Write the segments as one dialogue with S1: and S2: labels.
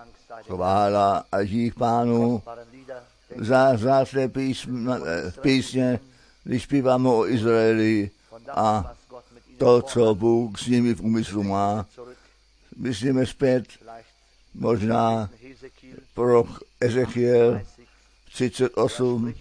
S1: chvála a dík Pánu za vzácné písně, když zpíváme o Izraeli a to, co Bůh s nimi v úmyslu má. Myslíme zpět možná prorok Ezechiel 38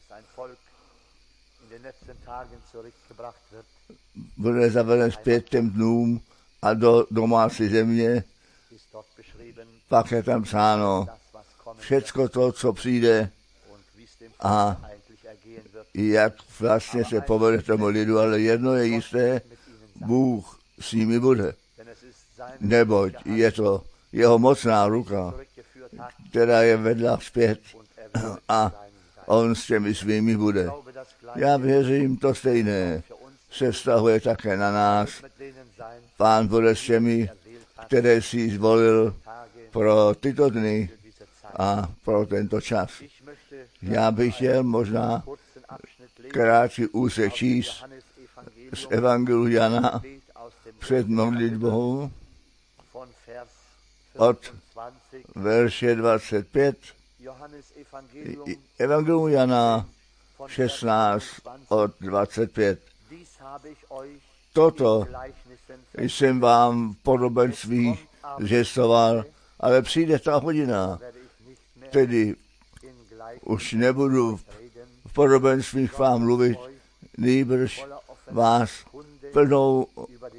S1: bude zaveden zpět těm dnům a do domácí země. Pak je tam psáno všecko to, co přijde a jak vlastně se povede tomu lidu, ale jedno je jisté, Bůh s nimi bude. Neboť je to jeho mocná ruka, která je vedla zpět a on s těmi svými bude. Já věřím, to stejné se vztahuje také na nás. Pán bude s těmi, které si zvolil pro tyto dny a pro tento čas. Já bych chtěl možná krátký úsek číst z Evangeliu Jana před modlitbou od verše 25. Evangelium Jana 16 od 25. Toto jsem vám v podobenstvích zvěstoval, ale přijde ta hodina, tedy už nebudu v podobenstvích vám mluvit, nýbrž vás plnou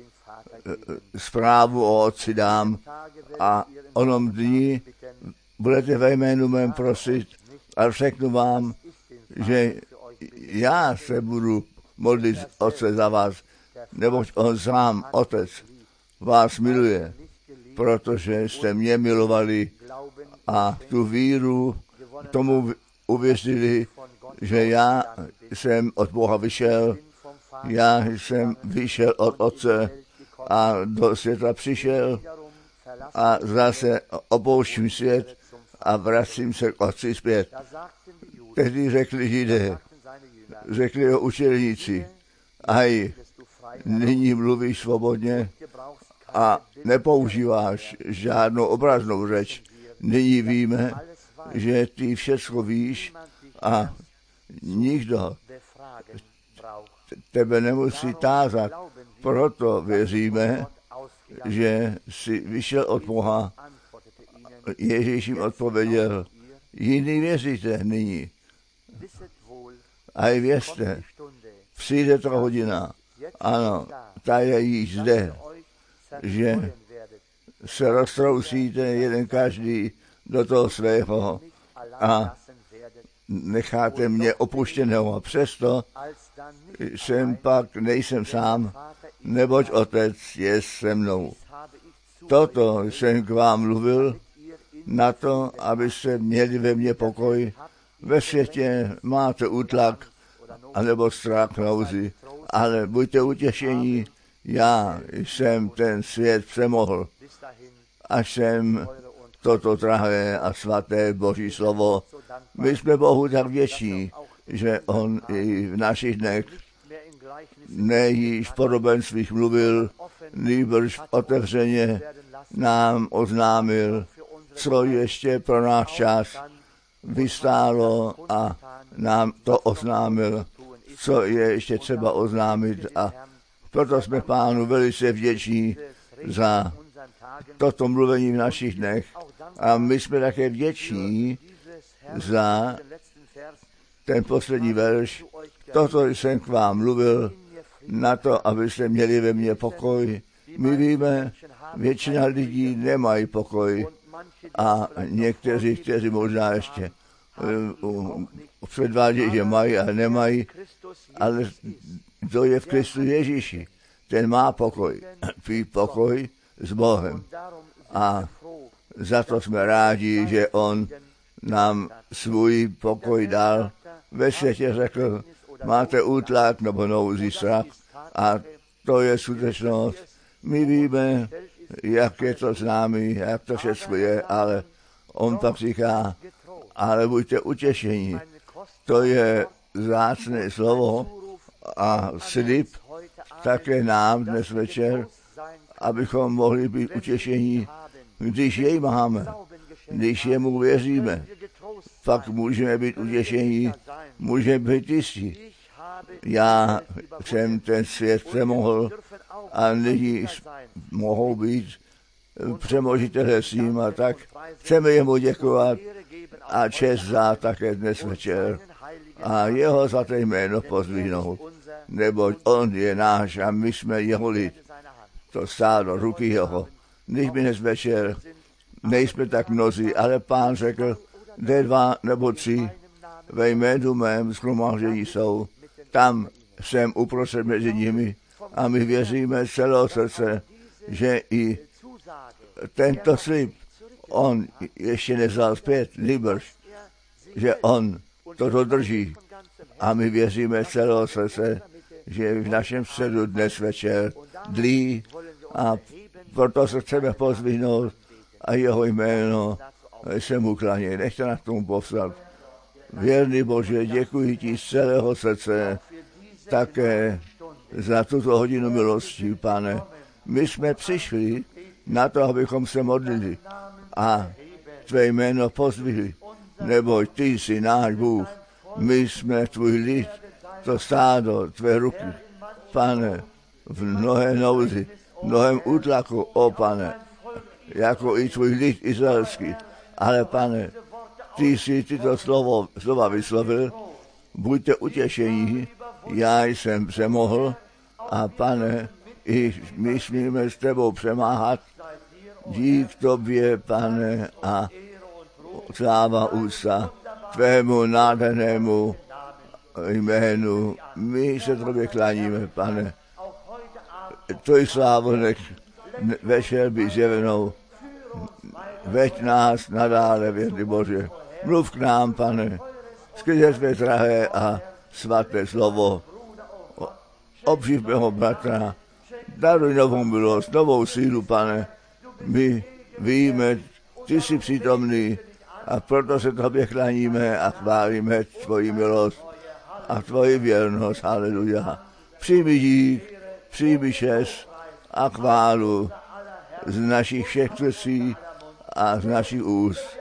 S1: zprávu o Otci dám a onom dní budete ve jménu mém prosit a řeknu vám, že já se budu modlit Otce za vás, neboť on sám, Otec, vás miluje, protože jste mě milovali a tu víru tomu uvěřili, že já jsem od Boha vyšel, já jsem vyšel od Otce a do světa přišel a zase opouštím svět a vracím se k Otci zpět. Tehdy řekli Židé, řekli jeho učedníci, aj nyní mluvíš svobodně a nepoužíváš žádnou obraznou řeč. Nyní víme, že ty všecko víš a nikdo tebe nemusí tázat. Proto věříme, že jsi vyšel od Boha. Ježíš jim odpověděl, jiný věříte nyní. A i věřte, přijde ta hodina, ano, ta je již zde, že se roztrousíte jeden každý do toho svého a necháte mě opuštěného. A přesto nejsem sám, neboť Otec je se mnou. Toto jsem k vám mluvil na to, abyste měli ve mně pokoj. Ve světě máte útlak anebo strach, nouzi, ale buďte utěšení, já jsem ten svět přemohl, až jsem toto drahé a svaté Boží slovo. My jsme Bohu tak vděční, že on i v našich dnech nejiž v podobenstvích mluvil, nýbrž otevřeně nám oznámil, co ještě pro náš čas vystálo a nám to oznámil, co je ještě třeba oznámit a proto jsme Pánu velice vděční za toto mluvení v našich dnech a my jsme také vděční za ten poslední verš. Toto jsem k vám mluvil na to, abyste měli ve mně pokoj. My víme, většina lidí nemají pokoj a někteří, kteří možná ještě předvádějí, že mají, ale nemají, ale kdo je v Kristu Ježíši, ten má pokoj, pokoj s Bohem. A za to jsme rádi, že on nám svůj pokoj dal. Ve světě řekl, máte útlak nebo nouzi, strach a to je skutečnost. My víme, jak je to známý, jak to všechno je, ale on pak říká, ale buďte utěšení. To je vzácné slovo a slib také nám dnes večer, abychom mohli být utěšení, když jej máme. Když jemu věříme, pak můžeme být utěšení, můžeme být jistí. Já jsem ten svět přemohl a lidi mohou být přemožitelé s ním a tak chceme jemu děkovat a čest za také dnes večer a jeho za to jméno pozdvihnout, neboť on je náš a my jsme jeho lid. To stálo ruky jeho. Když my dnes večer nejsme tak mnozí, ale Pán řekl, kde 2 nebo 3 ve jménu mém shromáždění jsou, tam jsem uprostřed mezi nimi a my věříme z celého srdce, že i tento slib on ještě nevzal zpět, nýbrž, že on to dodrží a my věříme z celého srdce, že v našem středu dnes večer dlí a proto se chceme pozvihnout a jeho jméno se mu klaní. Nechte nás tomu povstat. Věrný Bože, děkuji ti z celého srdce také za tuto hodinu milosti, Pane. My jsme přišli na to, abychom se modlili a tvé jméno pozdvihli, neboť ty jsi náš Bůh, my jsme tvůj lid, to stádo, tvé ruky, Pane, v mnohé nouzi, v mnohém útlaku, o Pane, jako i tvůj lid izraelský, ale Pane, ty jsi tyto slova vyslovil, buďte utěšení, já jsem přemohl a Pane, i my smíme s tebou přemáhat, dík tobě, Pane, a sláva úcta tvému nádhernému jménu. My se tobě kláníme, Pane. Tvoj slávu nech večer být zjevenou. Veď nás nadále, věrný Bože. Mluv k nám, Pane, skrze tvé drahé a svaté slovo. Obživ mého bratra, daruj novou milost, novou sílu, Pane. My víme, ty jsi přítomný a proto se tobě kláníme a chválíme tvoji milost a tvoji věrnost. Haleluja. Přijmi dík, přijmi čest a chválu z našich všech srdcí a z našich úst.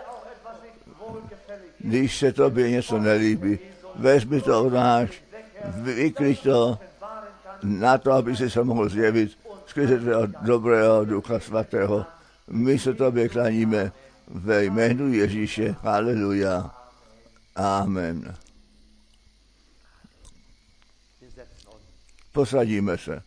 S1: Když se tobě něco nelíbí, vezmi to od nás, vykryť to na to, aby si se mohl zjevit skrze tvého dobrého Ducha Svatého. My se tobě klaníme ve jménu Ježíše. Haleluja. Amen. Posadíme se.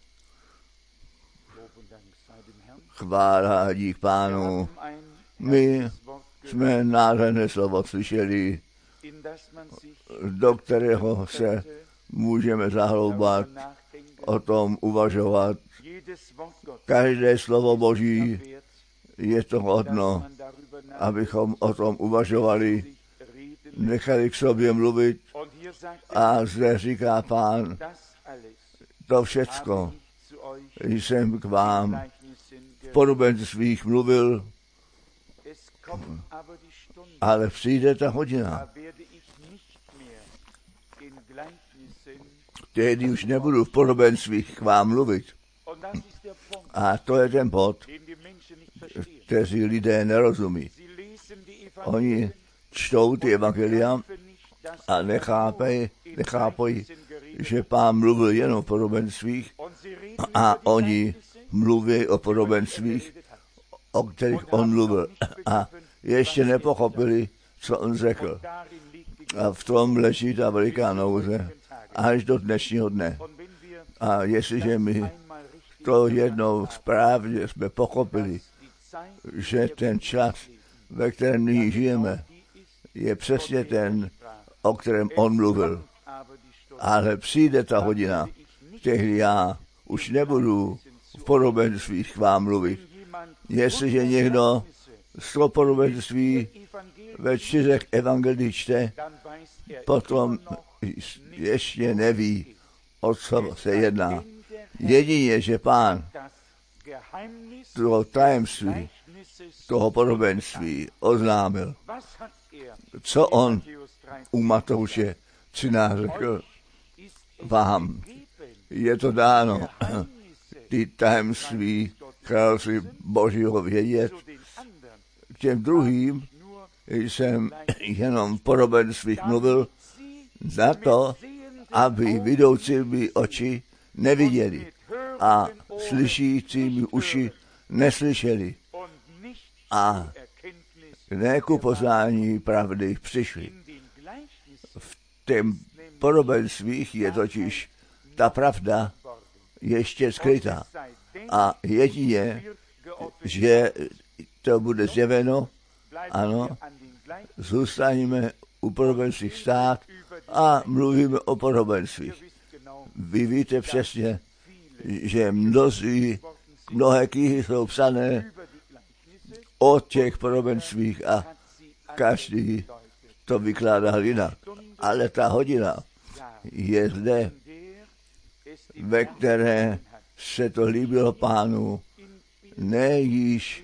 S1: Chvála a dík Pánu. My jsme nádherné slovo slyšeli, do kterého se můžeme zahloubat, o tom uvažovat. Každé slovo Boží je to hodno, abychom o tom uvažovali, nechali k sobě mluvit. A zde říká Pán, to všecko jsem k vám v podobenstvích mluvil, ale přijde ta hodina, tehdy už nebudu v podobenstvích k vám mluvit. A to je ten bod, kteří lidé nerozumí. Oni čtou ty evangelia a nechápají, že Pán mluvil jenom o podobenstvích a oni mluví o podobenstvích, o kterých on mluvil. A ještě nepochopili, co on řekl. A v tom leží ta veliká nouze až do dnešního dne. A jestliže my to jednou správně jsme pochopili, že ten čas, ve kterém nyní žijeme, je přesně ten, o kterém on mluvil. Ale přijde ta hodina, tehdy já už nebudu v podobenstvích k vám mluvit. Jestliže někdo z toho podobenství ve 4 evangeliích čte, potom ještě neví, o co se jedná. Jedině, že Pán toho tajemství, toho podobenství oznámil. Co on u Matouše 13 řekl? Vám je to dáno, ty tajemství království Božího vědět. K těm druhým jsem jenom v podobenstvích mluvil za to, aby vidoucími oči neviděli a slyšícími uši neslyšeli a ne ku poznání pravdy přišli. V těm podobenstvích je totiž ta pravda ještě skrytá a jedině, že to bude zjeveno, ano, zůstaneme u podobenstvích stát a mluvíme o podobenstvích. Vy víte přesně, že mnohé knihy jsou psané o těch podobenstvích a každý to vykládá jinak. Ale ta hodina je zde, ve které se to líbilo Pánu, ne již,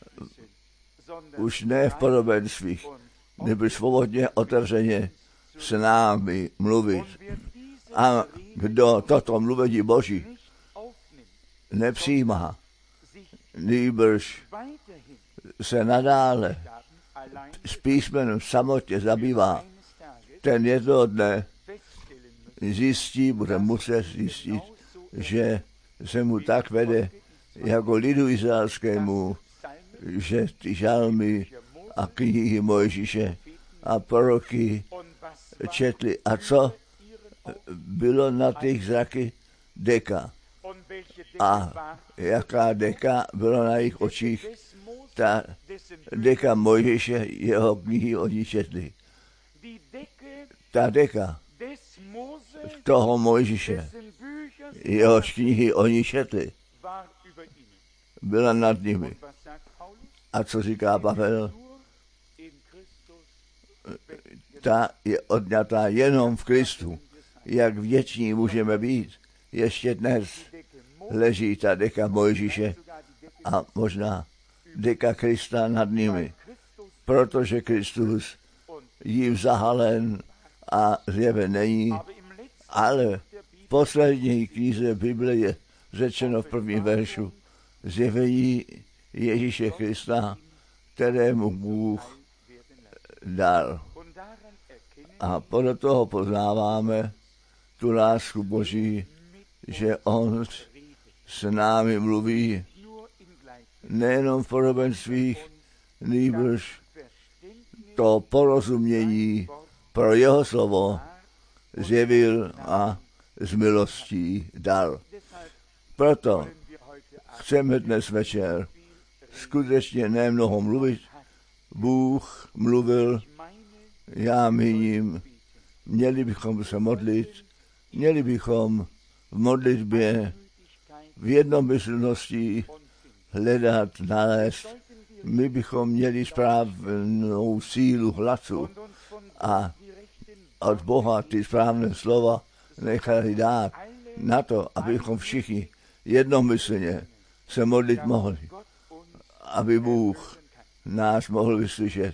S1: už ne v podobenstvích, nebo svobodně, otevřeně s námi mluvit. A kdo toto mluvení Boží nepřijímá, nýbrž se nadále s písmenem samotně zabývá, ten jednoho dne bude muset zjistit, že se mu tak vede jako lidu izraelskému, že ty žalmy a knihy Mojžíše a proroky četli. A co bylo na těch zraky? Deka. A jaká deka bylo na jejich očích? Ta deka Mojžíše, jeho knihy oni četli. Ta deka toho Mojžíše, jehož knihy oni četli, byla nad nimi. A co říká Pavel? Ta je odňatá jenom v Kristu. Jak vděční můžeme být. Ještě dnes leží ta deka Mojžíše a možná deka Krista nad nimi. Protože Kristus jim zahalen a zjeven není, ale v poslední knize Bible je řečeno v prvním veršu zjevení Ježíše Krista, kterému Bůh dal. A podle toho poznáváme tu lásku Boží, že On s námi mluví nejenom v podobenstvích, nýbrž to porozumění pro jeho slovo zjevil a z milostí dal. Proto chceme dnes večer skutečně nemnoho mluvit. Bůh mluvil, já míním, měli bychom se modlit, měli bychom v modlitbě v jednomyslnosti hledat, nalézt. My bychom měli správnou sílu hlasu a od Boha ty správné slova nechali dát na to, abychom všichni jednomyslně se modlit mohli, aby Bůh nás mohl vyslyšet.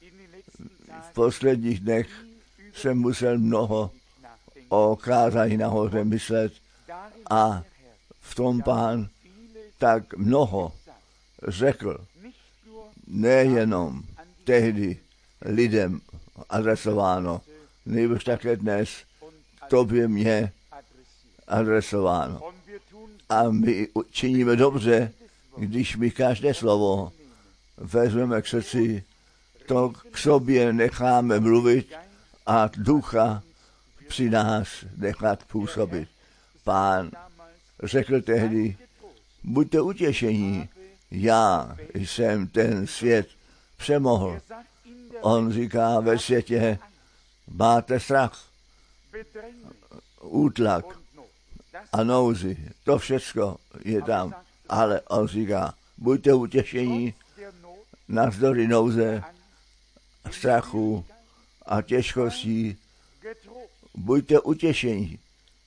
S1: V posledních dnech jsem musel mnoho o kázání nahoře myslet a v tom Pán tak mnoho řekl, nejenom tehdy lidem adresováno, nejbrž také dnes tobě mě adresováno. A my činíme dobře, když my každé slovo vezmeme k srdci, to k sobě necháme mluvit a ducha při nás nechat působit. Pán řekl tehdy, buďte utěšení, já jsem ten svět přemohl. On říká, ve světě máte strach, útlak a nouzi, to všecko je tam. Ale on říká, buďte utěšení navzdory nouze, strachu a těžkostí, buďte utěšení.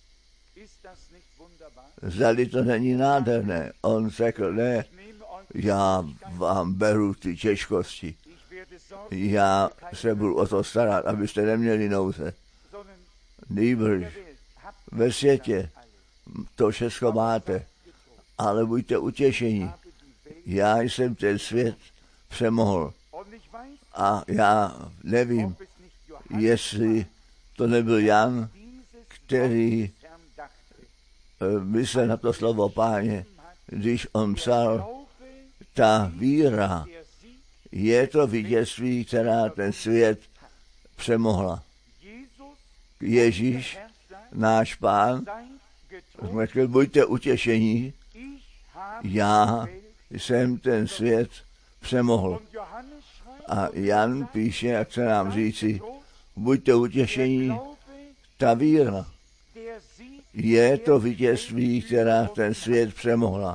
S1: Zdali to není nádherné. On řekl, ne, já vám beru ty těžkosti. Já se budu o to starat, abyste neměli nouze. Nýbrž ve světě to všechno máte, ale buďte utěšení. Já jsem ten svět přemohl. A já nevím, jestli to nebyl Jan, který myslel na to slovo Páně, když on psal, ta víra je to vítězství, která ten svět přemohla. Ježíš, náš Pán, řekl, buďte utěšení, já jsem ten svět přemohl. A Jan píše, jak chce nám říci, buďte utěšení, ta víra je to vítězství, která ten svět přemohla.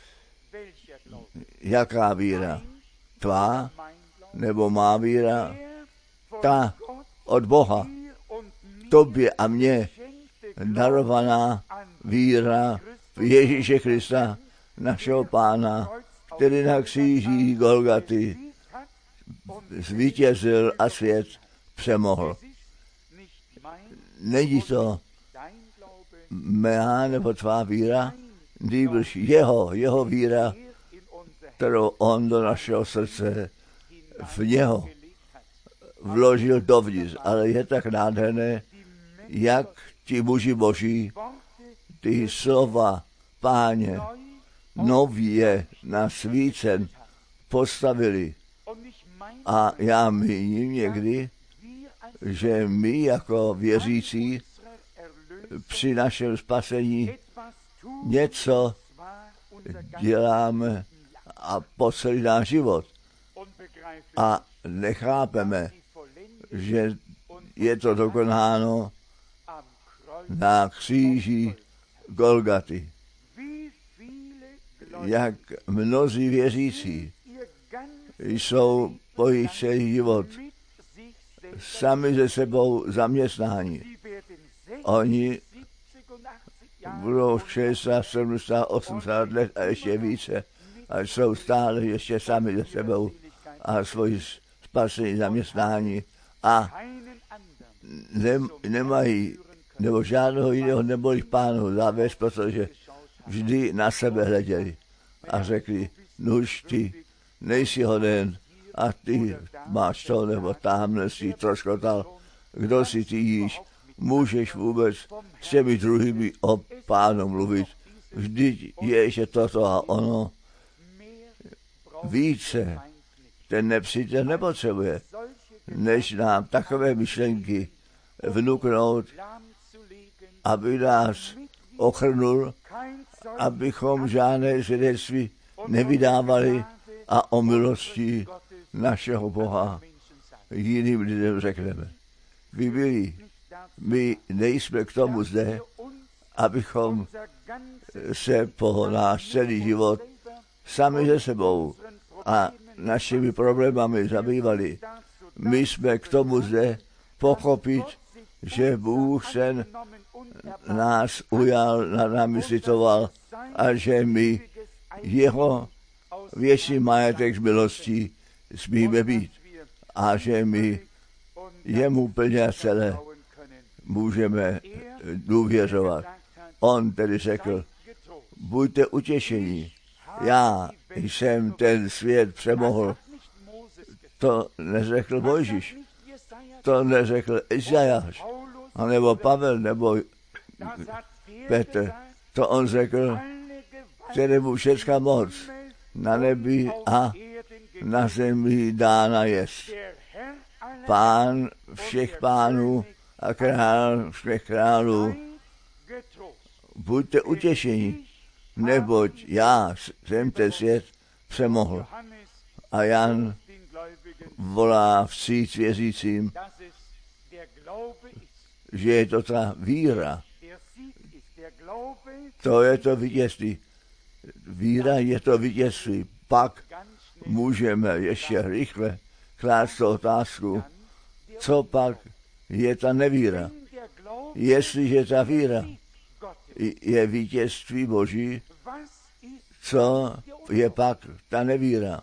S1: Jaká víra? Tvá nebo má víra? Ta od Boha, tobě a mně darovaná víra v Ježíše Krista, našeho Pána, který na kříži Golgaty zvítězil a svět přemohl. Není to mé nebo tvá víra, nýbrž jeho víra, kterou on do našeho srdce v něho vložil dovnitř. Ale je tak nádherné, jak ti muži boží ty slova Páně nově nasvícen postavili. A já míním někdy, že my jako věřící při našem spasení něco děláme a po celý náš život. A nechápeme, že je to dokonáno na kříži Golgaty. Jak mnozí věřící jsou po jejich celý život sami ze sebou zaměstnáni. Oni budou 60, 70, 80 let a ještě více a jsou stále ještě sami ze sebou a svoji spasení zaměstnání a nemají nebo žádného jiného nebolí Pánu zavést, protože vždy na sebe hleděli a řekli, nuž ty nejsi hoden a ty máš to nebo tamhle si troškotal, kdo si ty jíš, můžeš vůbec s těmi druhými o Pánu mluvit. Vždyť je ještě toto a ono více ten nepřítel nepotřebuje, než nám takové myšlenky vnuknout, aby nás ochrnul, abychom žádné svědectví nevydávali a o milosti našeho Boha jiným lidem řekneme. My nejsme k tomu zde, abychom se po náš celý život sami ze sebou a našimi problémami zabývali. My jsme k tomu zde pochopit, že Bůh se nás ujal, nad námi citoval a že my jeho věčný majetek z milostí smíme být a že my jemu plně a celé můžeme důvěřovat. On tedy řekl, buďte utěšení, já jsem ten svět přemohl. To neřekl Mojžíš, to neřekl Izajáš, nebo Pavel, nebo Petr. To on řekl, kterému všecká moc na nebi a na zemi dána jest. Pán všech pánů a král všech králů, buďte utěšení, neboť já jsem ten svět přemohl. A Jan volá vstříc věřícím, že je to ta víra. To je to vítězství. Víra je to vítězství. Pak můžeme ještě rychle klást otázku, co pak je ta nevíra. Jestliže ta víra je vítězství Boží, co je pak ta nevíra?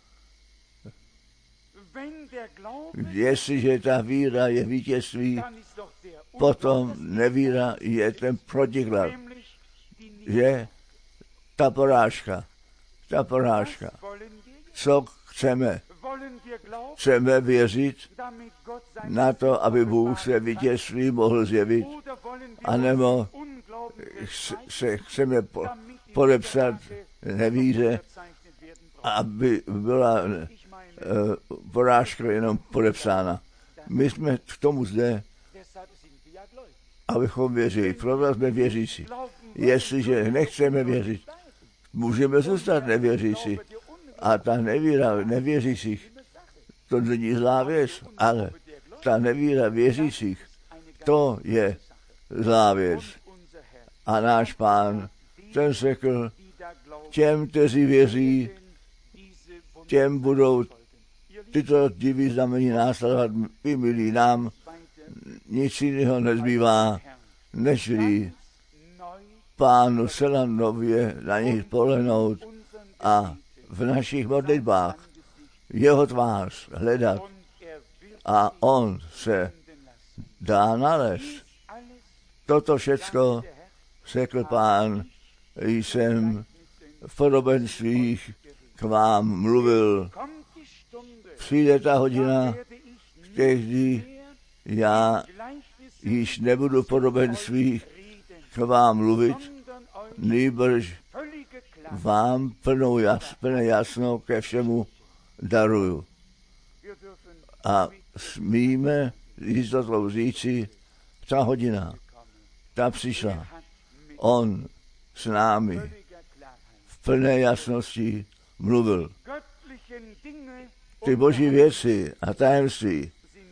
S1: Jestliže ta víra je vítězství, potom nevíra je ten protiklad, že ta porážka. Co chceme? chceme věřit na to, aby Bůh se vítězství mohl zjevit, anebo se chceme podepsat nevíře, aby byla porážka jenom podepsána. My jsme k tomu zde, abychom věřili. Proto jsme věřící. Jestliže nechceme věřit, můžeme zůstat nevěřící. A ta nevíra nevěřících, to není zlá věc, ale ta nevíra věřících, to je zlá věc. A náš Pán, ten řekl, těm, kteří věří, těm budou tyto divy znamení následovat, i milí nám, nic jiného nezbývá, nežli Pánu zcela nově na nich polehnout a v našich modlitbách jeho tvář hledat a on se dá nalézt. Toto všecko, řekl Pán, jsem v podobenstvích k vám mluvil. Přijde ta hodina, kdy já již nebudu v podobenstvích k vám mluvit, nýbrž vám plné jasno ke všemu daruju. A smíme jistotou říci, ta hodina, ta přišla. On s námi v plné jasnosti mluvil. Ty boží věci a tajemství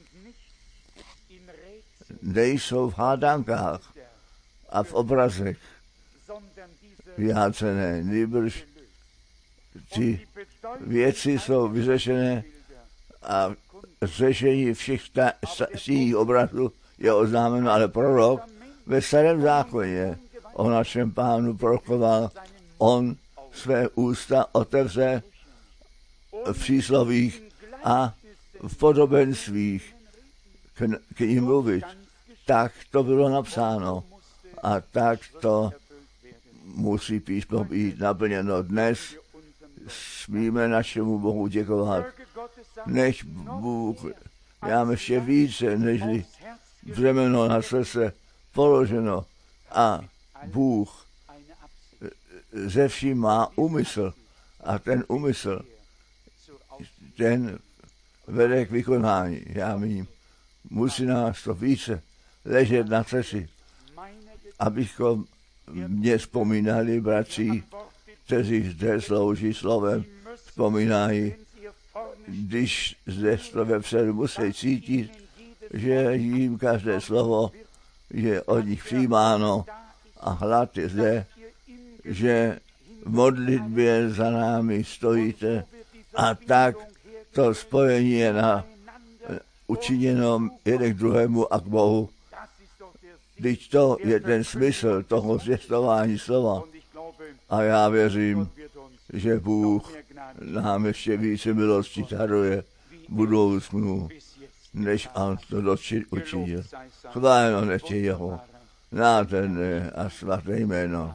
S1: nejsou v hádankách a v obrazech vyjádřené, nýbrž ty věci jsou vyřešené a řešení všech těch obrazů je oznámeno, ale prorok ve starém zákoně o našem Pánu prorokoval, on své ústa otevře v příslovích a v podobenstvích k ním mluvit. Tak to bylo napsáno a tak to musí písmo být naplněno. Dnes smíme našemu Bohu děkovat. Nech Bůh nám ještě více, než břemeno na srdce položeno a Bůh ze vším má úmysl a ten úmysl, ten vede k vykonání. Já mím, musí nás to více ležet na srdci, abychom mě vzpomínali, bratři, kteří zde slouží slovem, vzpomínají, když zde ve vpředu musí cítit, že jim každé slovo je od nich přijímáno a hlad je zde, že v modlitbě za námi stojíte a tak to spojení je učiněno jeden k druhému a k Bohu. Vždyť to je ten smysl toho zvěstování slova. A já věřím, že Bůh nám ještě více milosti daruje budoucnu, než on to dosud učinil. Chváleno nechtě jeho nádherné a svaté jméno.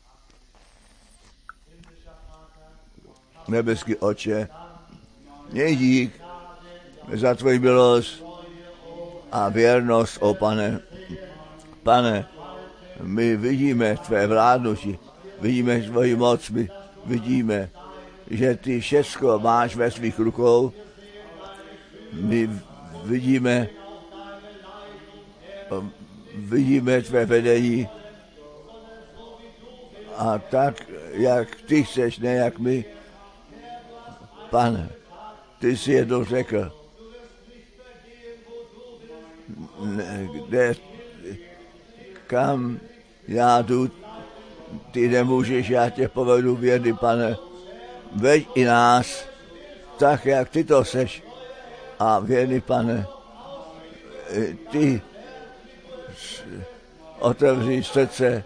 S1: Nebeský Otče, měj dík za tvoji milost a věrnost, o Pane. Pane, my vidíme tvé vládnutí, vidíme tvoji moc, my vidíme, že ty všecko máš ve svých rukou. My vidíme tvé vedení a tak, jak ty chceš, ne jak my. Pane, ty jsi jednou řekl, kam já jdu, ty nemůžeš, já tě povedu vědy, Pane. Veď i nás, tak jak ty to seš. A vědy, Pane, ty otevři srdce,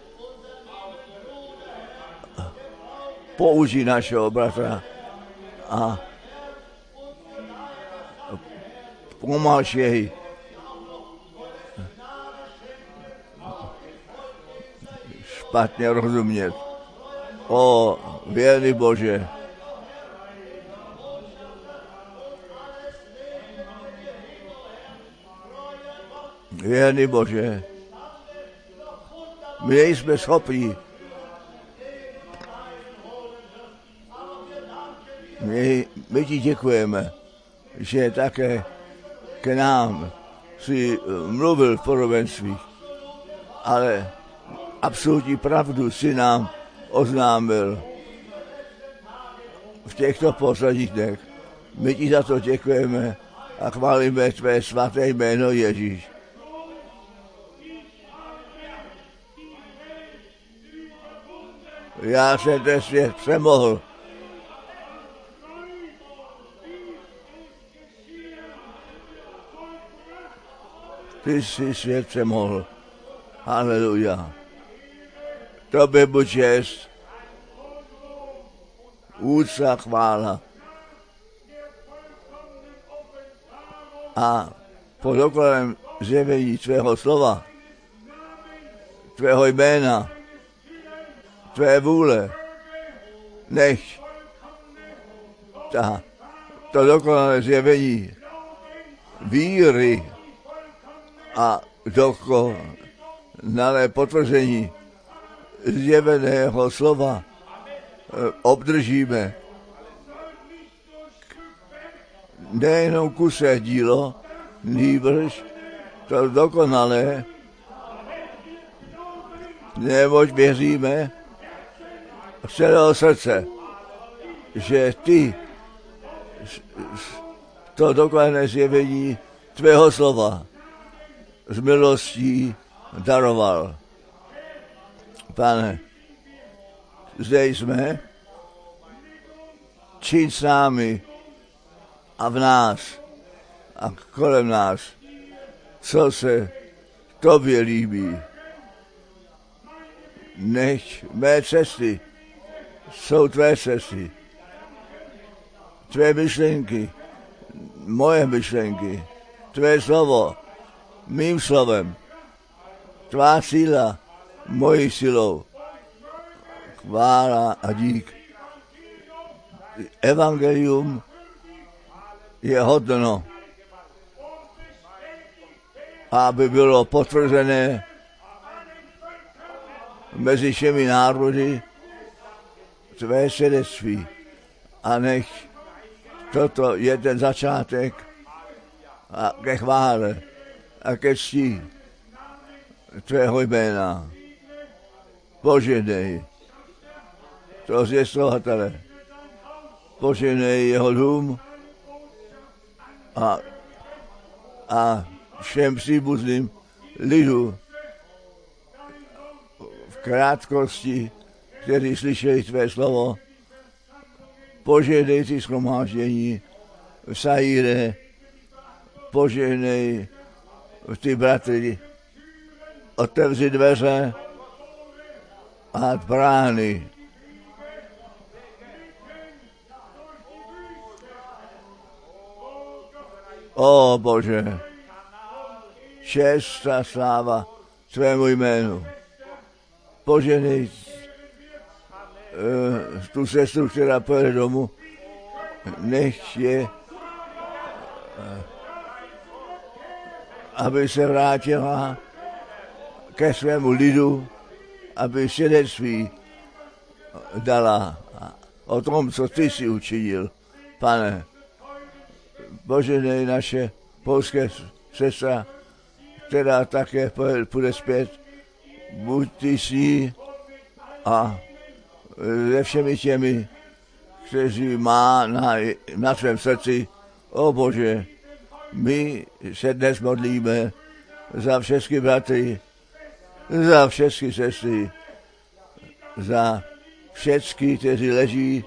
S1: použij našeho bratra a pomáž jej. Špatně rozumět. O, věrný Bože, Věrný Bože, my nejsme schopni. My ti děkujeme, že také k nám si mluvil v podobenstvích, ale absolutní pravdu si nám oznámil v těchto posledních dnech. My ti za to děkujeme a chválíme tvé svaté jméno Ježíš. Já jsem ten svět přemohl. Ty jsi svět přemohl. Haleluja. Tobě buď čest, úcta, chvála. A po dokonalém zjevení tvého slova, tvého jména, tvé vůle, nech to dokonalé zjevení víry a dokonalé potvrzení zjeveného slova obdržíme. Nejenom kusé dílo, nýbrž to dokonalé, neboť věříme z celého srdce, že ty to dokonalé zjevení tvého slova z milostí daroval. Pane, zde jsme, čiň s námi a v nás a kolem nás, co se tobě líbí. Nech mé cesty jsou tvé cesty, tvé myšlenky, moje myšlenky, tvé slovo, mým slovem, tvá síla, mojí silou. Chvála a dík. Evangelium je hodno, aby bylo potvrzené mezi všemi národy tvé svědectví. A nech toto je ten začátek a ke chvále a ke cti tvého jména. Požehnej toho zvěstovatele, požehnej jeho dům a všem příbuzným lidu v krátkosti, kteří slyšeli tvé slovo. Požehnej ty shromáždění v Saíre, požehnej ty bratry, otevři dveře a brány. O Bože, čest a sláva tvému jménu. Požehnej tu sestru, která pojede domů, nech je, aby se vrátila ke svému lidu, aby svědectví dala o tom, co ty jsi učinil. Pane, požehnej naše polské sestra, která také půjde zpět. Buď ty s ní a se všemi těmi, kteří má na svém srdci. O Bože, my se dnes modlíme za všechny bratry, za všechny sestry, za všechny, kteří leží,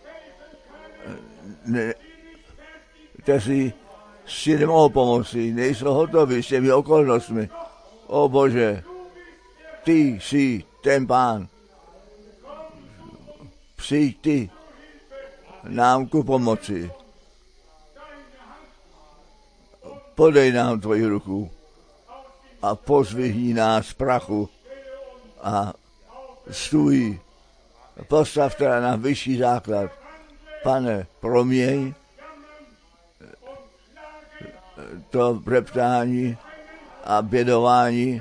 S1: kteří si nemohou pomoci, nejsou hotoví s těmi okolnostmi. O Bože, ty jsi ten Pán. Přijď ty nám ku pomoci. Podej nám tvoji ruku a pozvihni nás z prachu a stůj, postav teda na vyšší základ. Pane, proměň to reptání a bědování,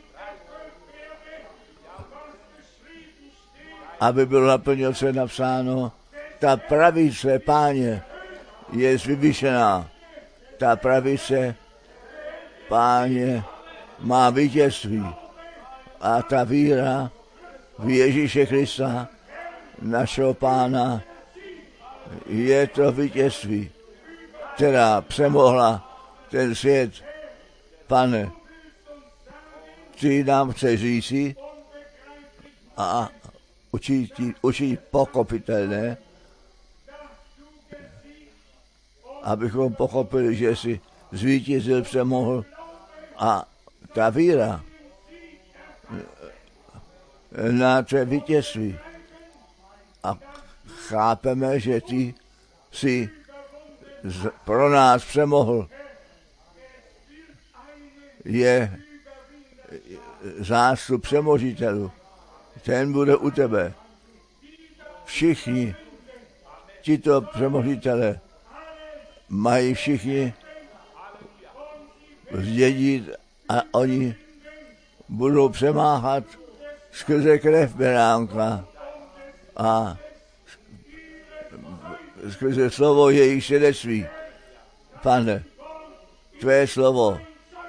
S1: aby bylo naplněno, co je napsáno. Ta pravice Páně je vyvyšená. Ta pravice Páně má vítězství. A ta víra v Ježíše Krista, našeho Pána, je to vítězství, která přemohla ten svět. Pane, ty nám chceš říci a učit pochopitelné, abychom pochopili, že jsi zvítězil, přemohl, a ta víra na tvé vítězství. A chápeme, že ty jsi pro nás přemohl. Je zástup přemožitelů. Ten bude u tebe. Všichni tito přemožitele mají všichni zdědit a oni budou přemáhat skrze krev beránka a skrze slovo jejich svědectví. Pane, tvé slovo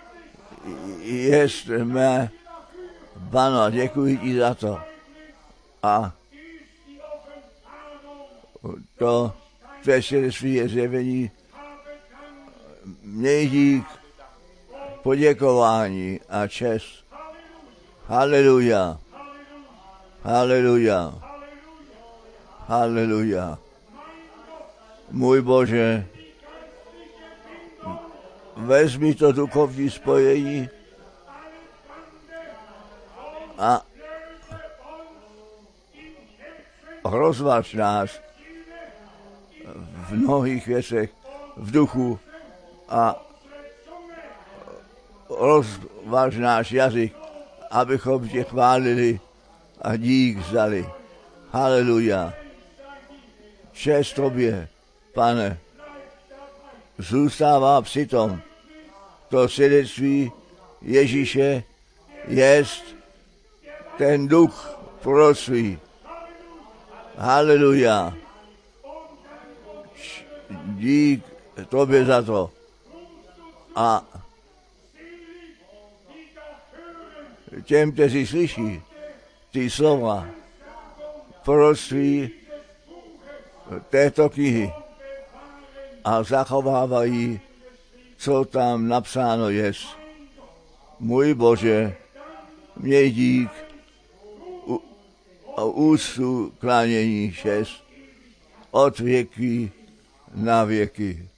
S1: jest mé, Pane, děkuji ti za to. A to tvé svědectví je zjevení. Měj dík, poděkování a čest. Haleluja. Haleluja. Haleluja. Můj Bože, vezmi to duchovní spojení a rozvaž nás v mnohých věcech v duchu a rozvaž náš jazyk, abychom tě chválili a dík vzali. Haleluja. Čest tobě, Pane. Zůstává přitom to svědectví Ježíše jest ten duch proroctví. Haleluja. Dík tobě za to. A těm, kteří slyší ty slova proroctví této knihy a zachovávají, co tam napsáno jest. Můj Bože, měj dík a úctu klánění šest od věky na věky.